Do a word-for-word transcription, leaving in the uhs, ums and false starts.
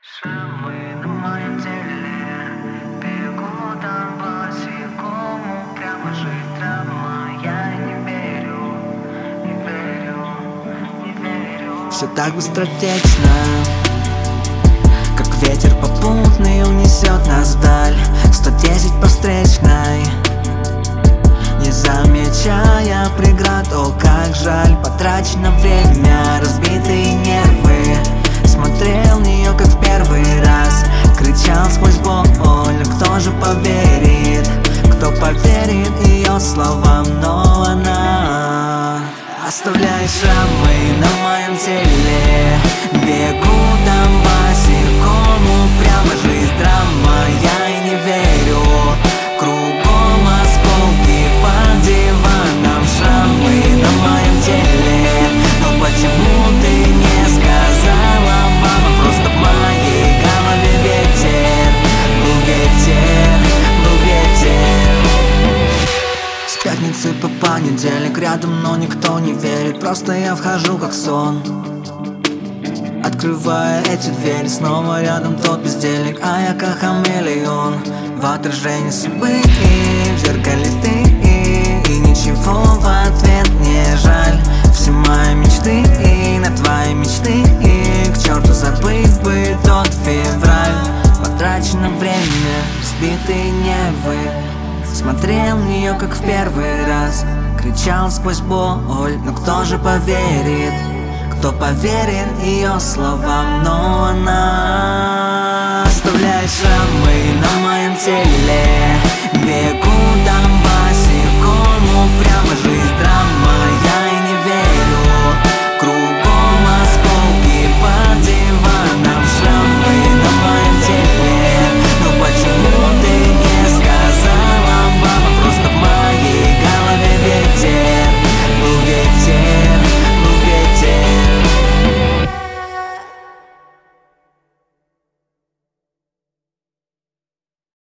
Шрамы на моем теле, бегу там босиком, прямо жить драма. Я не верю, не верю, не верю. Все так быстротечно, как ветер попутный унесет нас вдаль. Сто десять по встречной, не замечая преград. О, как жаль, потрачено время, разбитые нервы. Смотрел в нее, как в первый раз, кричал сквозь боль. Кто же поверит, кто поверит ее словам? Но она оставляет шрамы на моем теле, бегу там босиком, прямо жизнь драма. Я и не верю, кругом осколки по диванам. Шрамы на моем теле, но почему ты не сказала, мама? Просто в моей голове ветер, был ветер, был ветер. С пятницы по понедельник рядом, но никто не верит. Просто я вхожу как сон, открывая эти двери, снова рядом тот бездельник. А я как хамелеон в отражении судьбы, и в зеркале ты, и ничего в ответ не жаль. Все мои мечты и на твои мечты, и к черту забыть бы тот февраль. Потрачено время, разбитые нервы. Смотрел в нее, как в первый раз, кричал сквозь боль. Но кто же поверит, кто поверит ее словам? Но она оставляет шрамы на моем теле,